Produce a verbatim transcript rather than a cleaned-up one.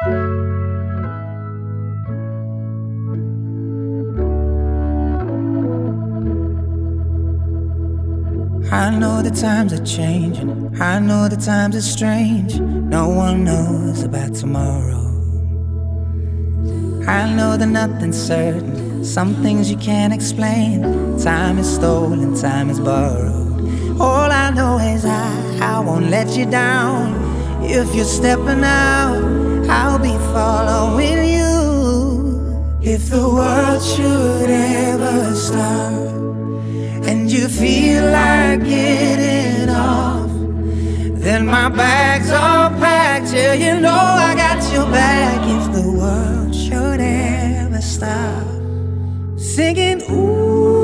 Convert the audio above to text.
I know the times are changing, I know the times are strange. No one knows about tomorrow. I know that nothing's certain, some things you can't explain. Time is stolen, time is borrowed. All I know is I, I won't let you down. If you're stepping out, I'll be following you. If the world should ever stop and you feel like getting off, then my bag's all packed, yeah, you know I got your back. If the world should ever stop singing, ooh,